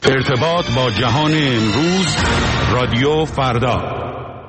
ارتباط با جهان امروز، رادیو فردا.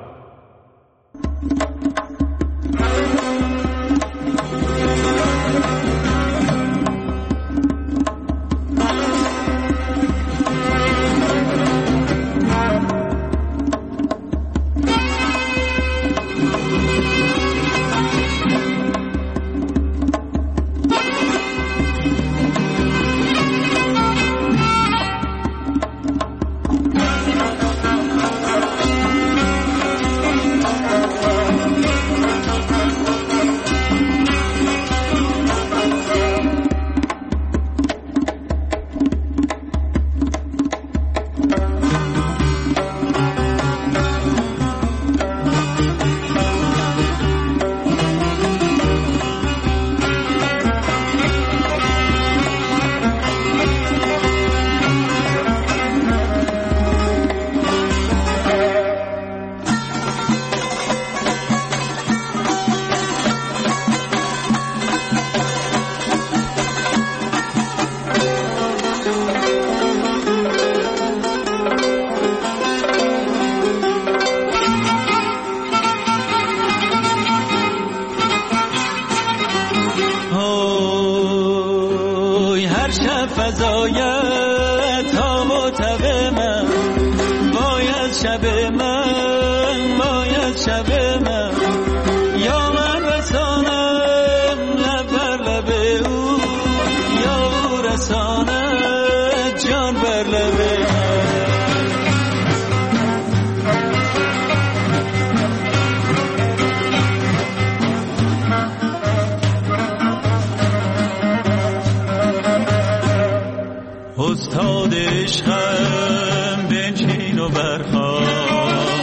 استاد عشقم بنشین و برخواب،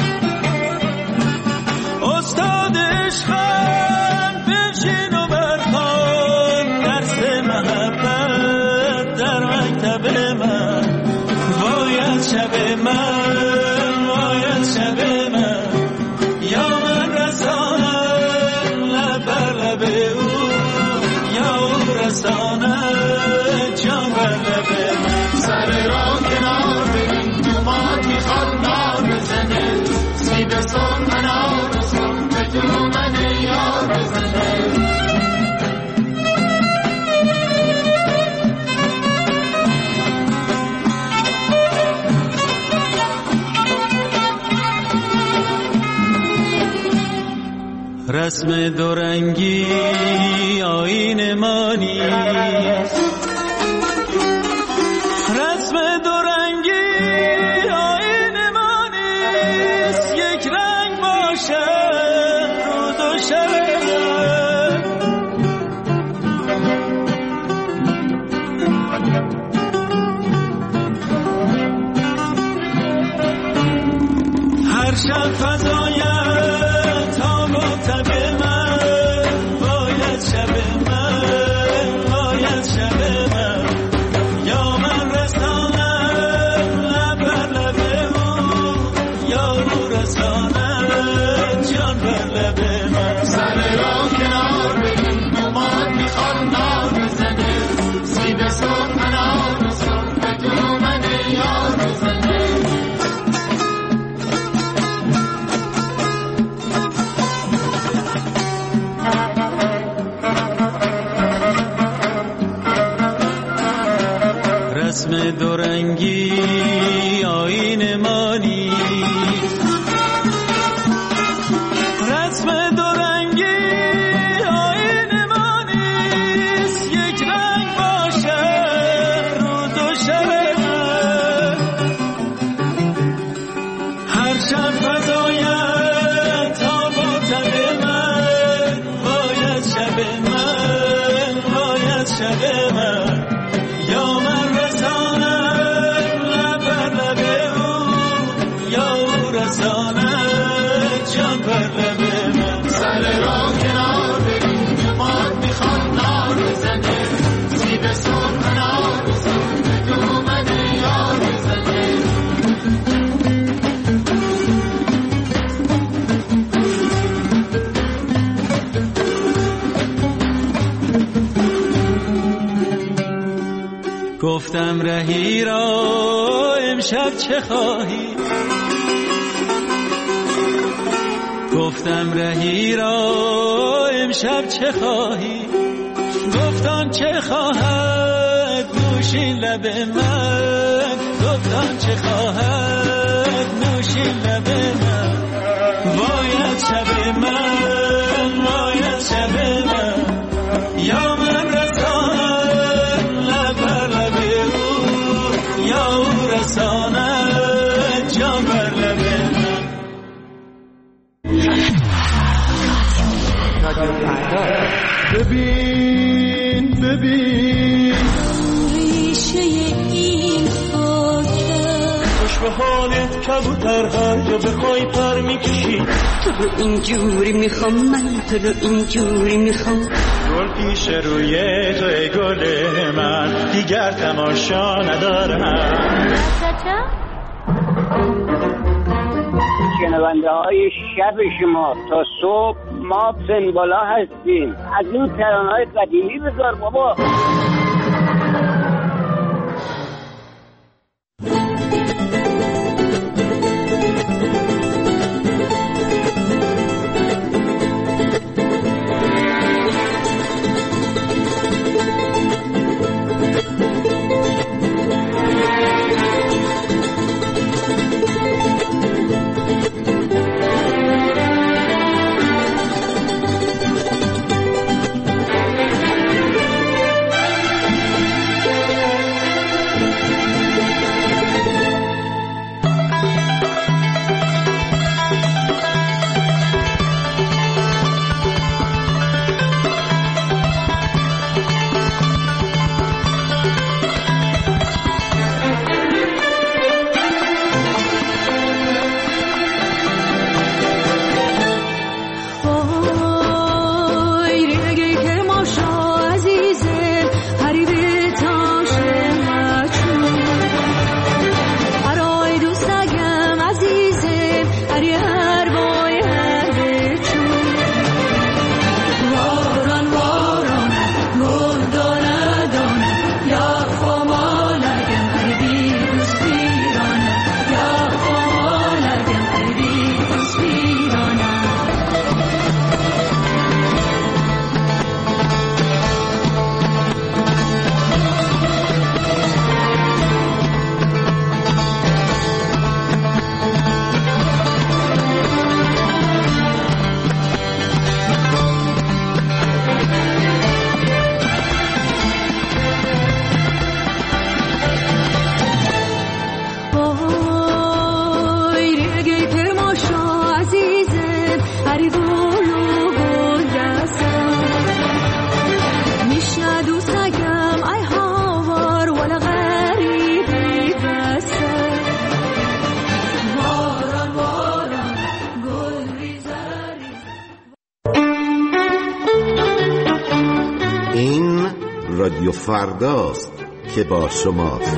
استاد عشقم بنشین و برخواب، درس محبت در مکتب من، باید شب من، باید شب من، یا من رسانم لب بر لب او، یا او رسانم جان بر لب من. سر را کنار ببین دومات میخواد نار بزنه، سیب سن انار سن به دومن یار بزنه. رسم دورنگی آیین ما نیست، رسم دورنگی آیین ما نیست، یک رنگ باشه روز و شب. هر شب فضای رسم دورنگی آیین ما نیست، رسم دورنگی آیین ما نیست، یک رنگ باشه روز و شب. هر شب فضایت تاب و تب من، باید شب من، باید شب من، یا من رسانم لب بر لب او، یا او رسانم گفتم رهی را امشب چه خواهی، گفتم رهی را امشب چه خواهی، گفتم چه خواهد نوشین لب من، گفتم چه خواهد نوشین لب من. باید شب من، باید شب من، یا من رسانم لب بر لب او، یا او رسانم جان بر لب من. ببین ببین ریشه این خاکه، خوش به حالت کبوتر هر جا بخوای پر میکشی. تو رو اینجوری میخوام، من تو رو اینجوری میخوام. گل پیش روی تو ای گل من، دیگر تماشا ندارم. شنونده های شب شما تا صبح ما سنبالا هستیم. از این ترانه‌های قدیمی بذار بابا. رادیو فرداست که با شماست.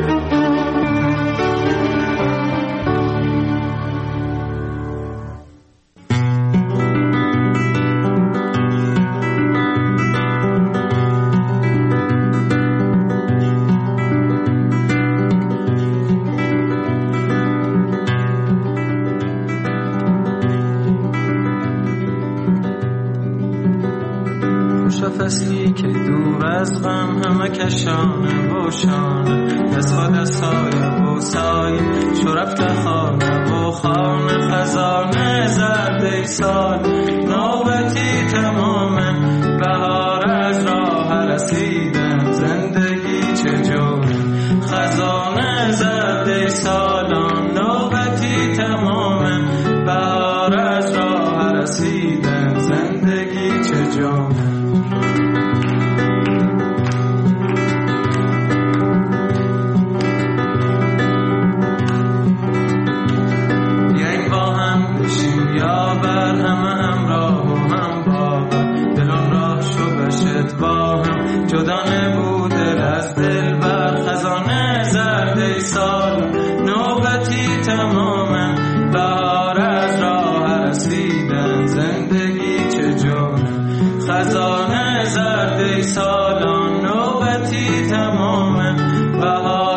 فصلی که دور از غم همه کشانه و شانه، دست با دستای و سای شو رفته خانه و خانه، خزانه زرده سال نوبتی تمامه، بهار از راه رسیدن زندگی چجوره، خزانه زرده سالان نوبتی تمامه، بهار از راه رسیدن زندگی چجوره. جدا نبود دل از دل بر، خزانه زرده سال نوبتی تمامه، بهار از راه رسیدن زندگی چجوره، خزانه زرده سالان نوبتی تمامه، بهار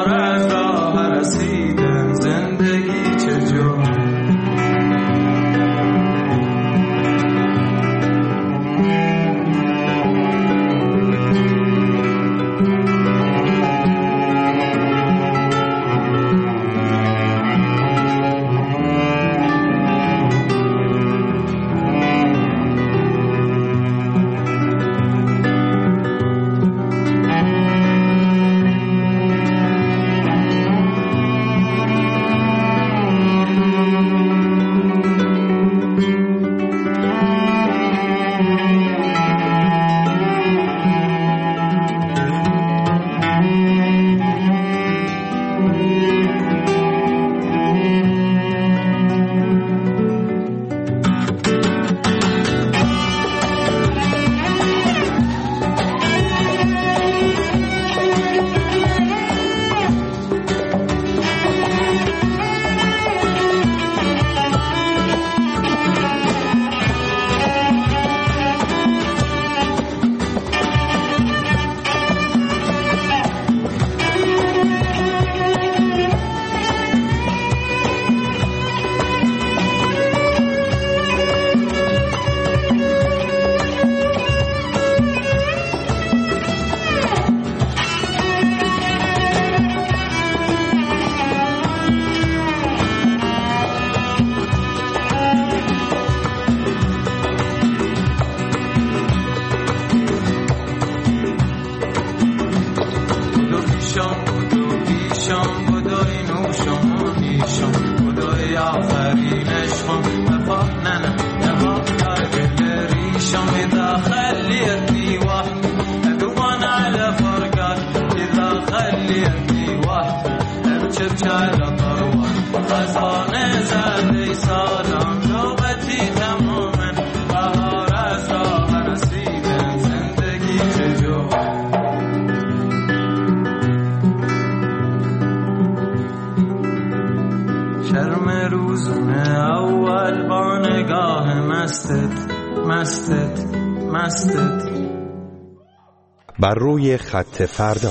کرم روزونه اول با نگاه مستت مستت مستت. بر روی خط فردا.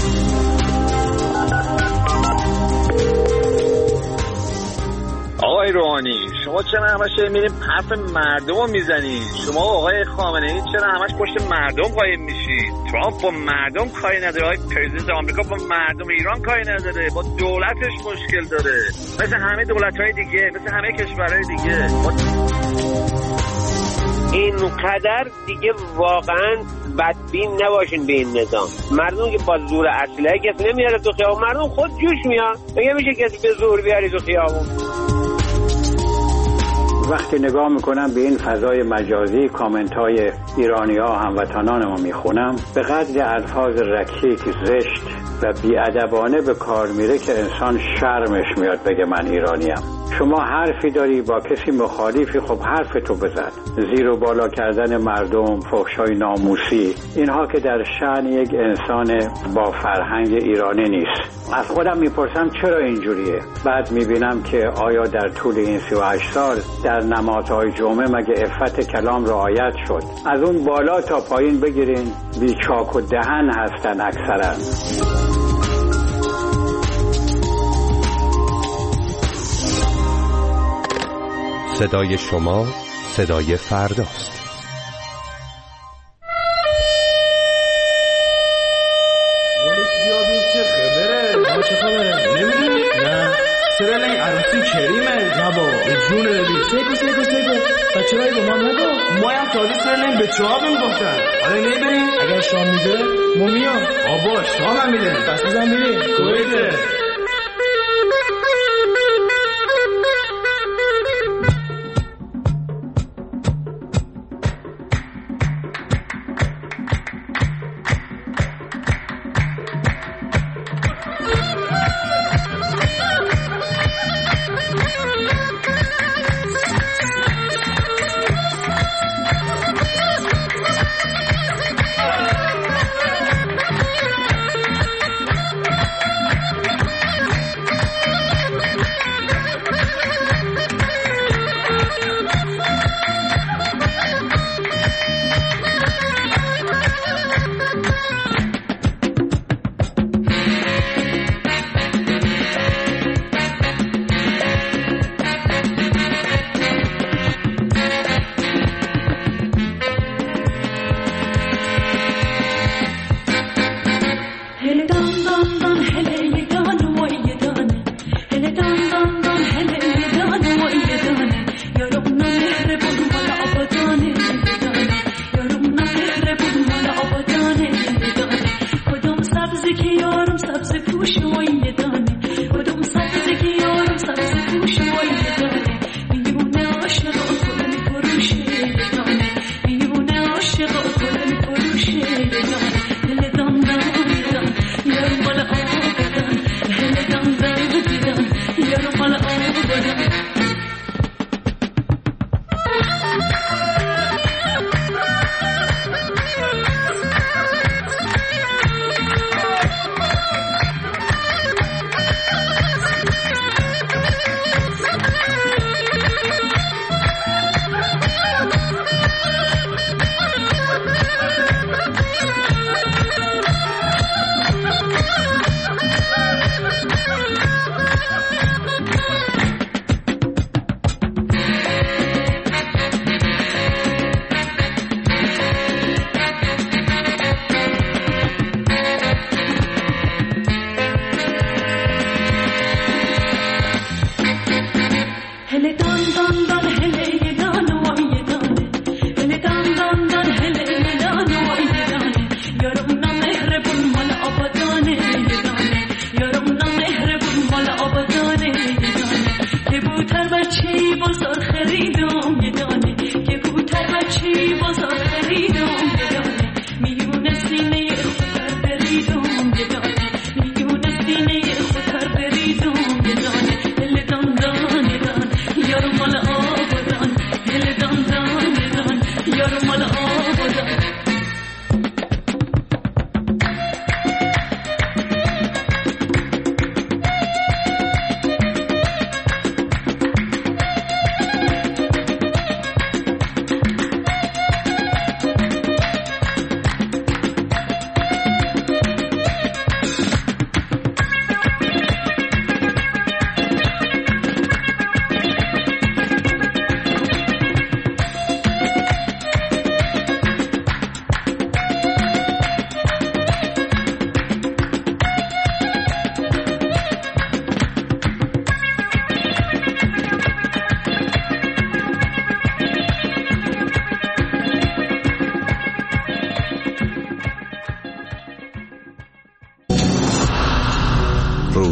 آقای روحانی شما چرا همش میرین حرف مردم رو میزنید؟ شما آقای خامنه ای چرا همش پشت مردم قایم میشید؟ ترامپ با مردم کاری نداره، آقای پرزیدنت آمریکا با مردم ایران کاری نداره، با دولتش مشکل داره، مثل همه دولت‌های دیگه، مثل همه کشورهای دیگه. اینقدر دیگه واقعا بدبین نباشین به این نظام. مردم که با زور اسلحه کسی نمیاره تو خیابون، مردم خود جوش میاد. مگه میشه کسی به زور بیاری تو خیابون؟ وقتی نگاه میکنم به این فضای مجازی کامنت های ایرانی ها هموطنان ما میخونم، به قدر الفاظ رکیک زشت و بی‌ادبانه به کار میره که انسان شرمش میاد بگه من ایرانیم. شما حرفی داری با کسی مخالفی، خب حرف تو بزن. زیر و بالا کردن مردم، فحش‌های ناموسی، اینها که در شأن یک انسان با فرهنگ ایرانی نیست. از خودم میپرسم چرا اینجوریه؟ بعد میبینم که آیا در طول این 38 سال در نمازهای جمعه مگه عفت کلام رعایت شد؟ از اون بالا تا پایین بگیرین بیچاک و دهن هستن اکثرا. صدای شما صدای فرداست. چه خبره؟ نمیدونی؟ نه سرالنگ عروسی کریمه. نه با جون ردی سیگو بچه هایی با ما نگو. ما هم تازه سرالنگ به چه ها میگفتن. آره نمیبریم؟ اگر شام میده ما میام. آبا شام هم میده بس بزن بریم کویده.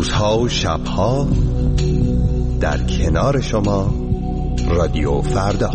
روزها و شبها در کنار شما رادیو فردا.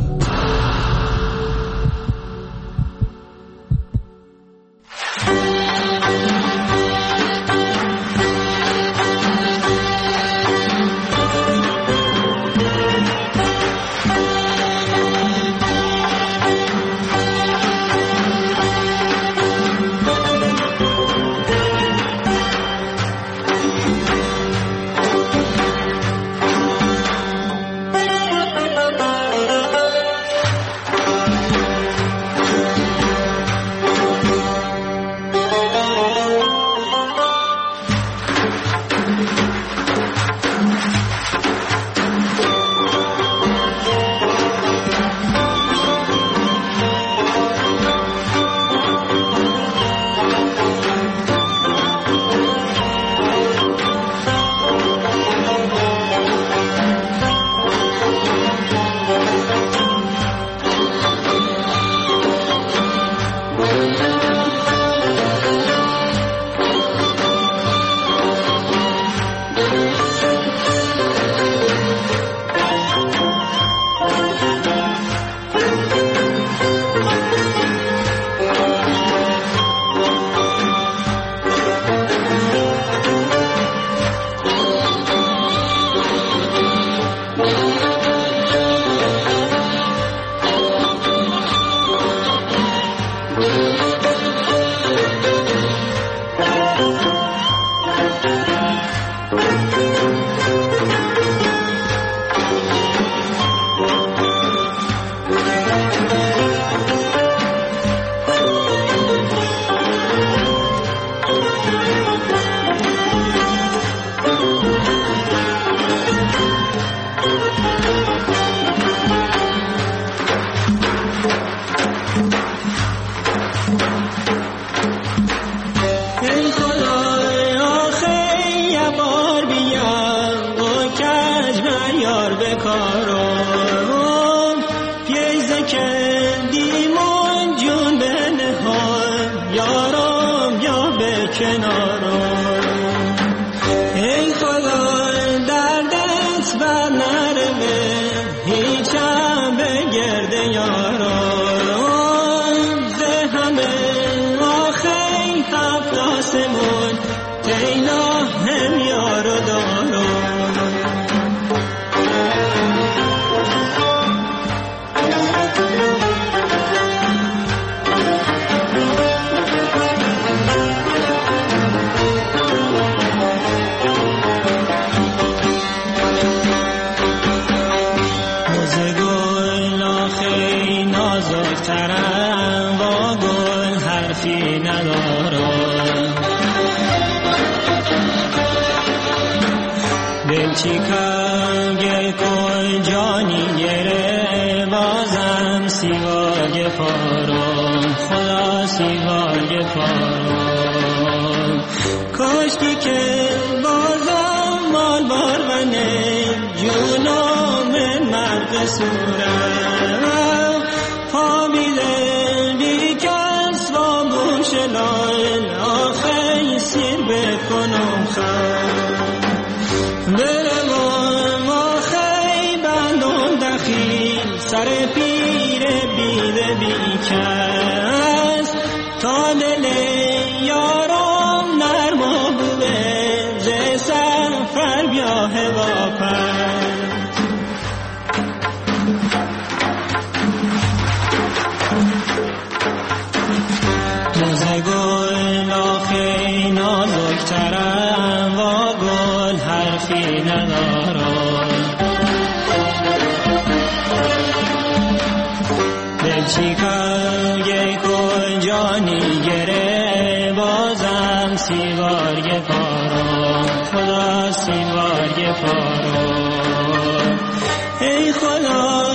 ای خدا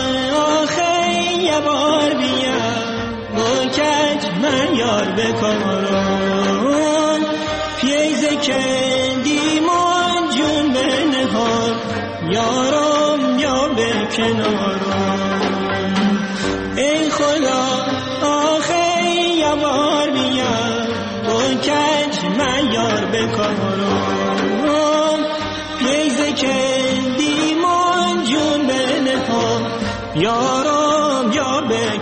آخه یه بار بیا با کج من یار بکارم پیزه کندیمان جون به نهار یارم یا به کنارم ای خدا آخه یه بار بیا با کج من یار بکارم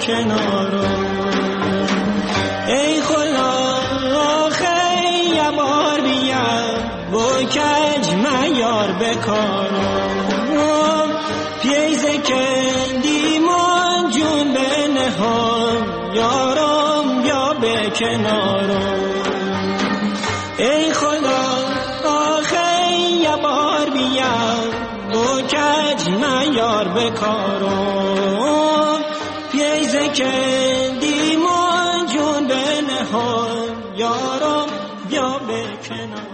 کنارم. ای خدا آخه یه بار بیا با کج میار بکارم. پیزه کندیمان جون به نهان یارم بیا به کنارم. ای خدا آخه یه بار بیا با کج میار بکارم. پیزه کندیمان جون به نهان یارم بیا به کنارم.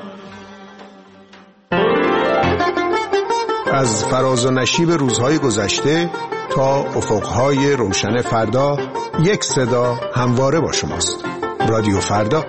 از فراز و نشیب روزهای گذشته تا افقهای روشن فردا، یک صدا همواره با شماست. رادیو فردا.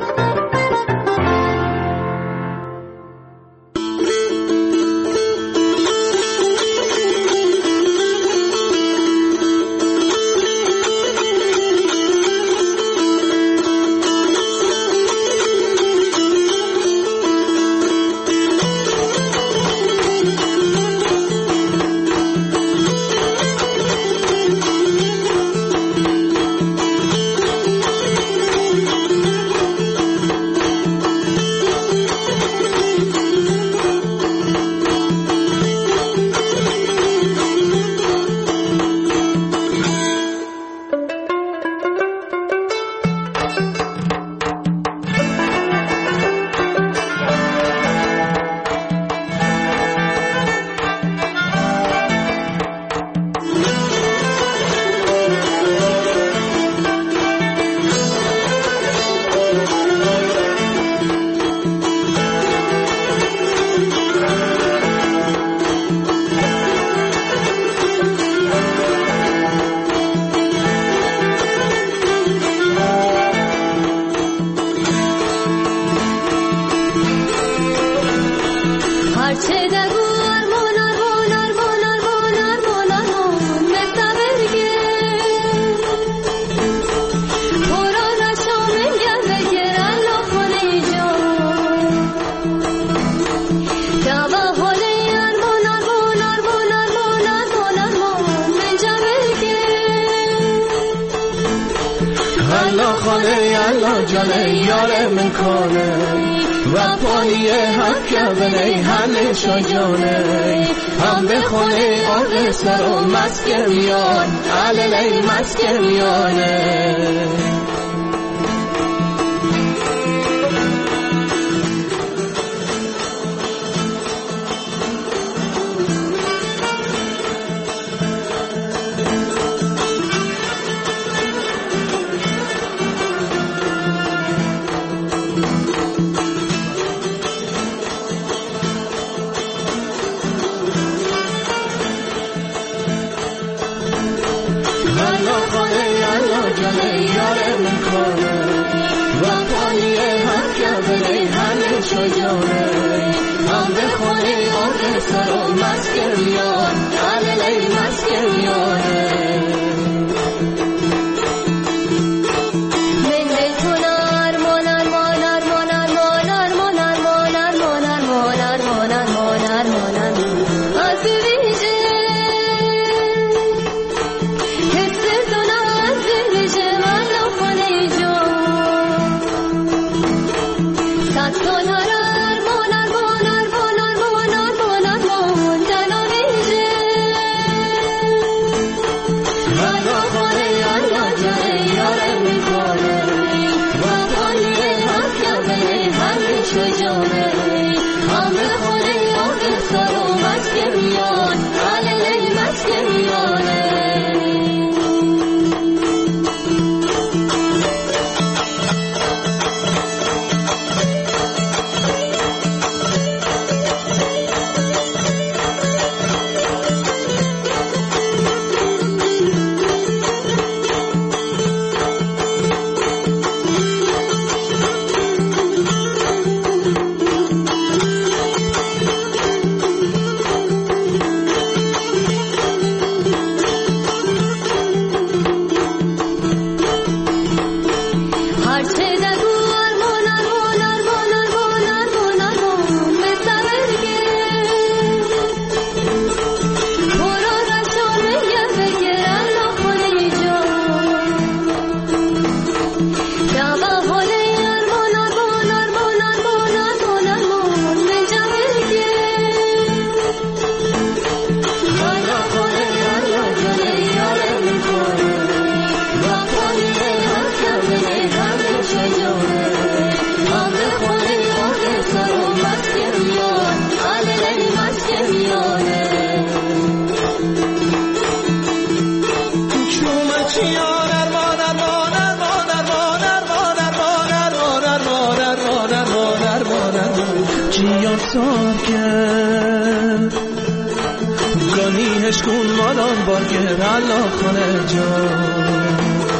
جان بارگه الله خانه جان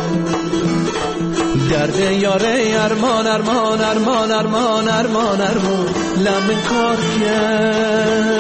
درد یاره ارمان ارمان ارمان ارمان ارمان ارمان لمن کار کرد